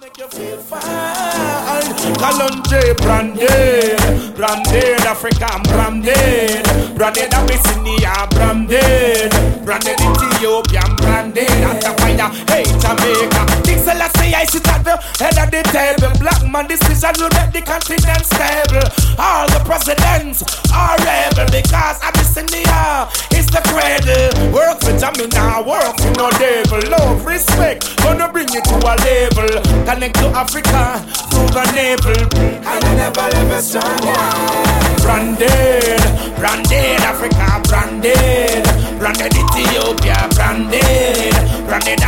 Make you feel fine. Kalonji branded, branded African branded, branded Abyssinia branded, branded Ethiopian branded. Atapaya, hey Jamaica. King Selassie, I sit at the head of the table. Black man decision will make the continent stable. All the presidents are rebel because Abyssinia is the cradle. Work for Jamaica, work for no devil. Love, respect, gonna bring you to a level. Connect to Africa through the navel. And I never ever stronger. Branded, branded Africa, branded, branded Ethiopia, branded, branded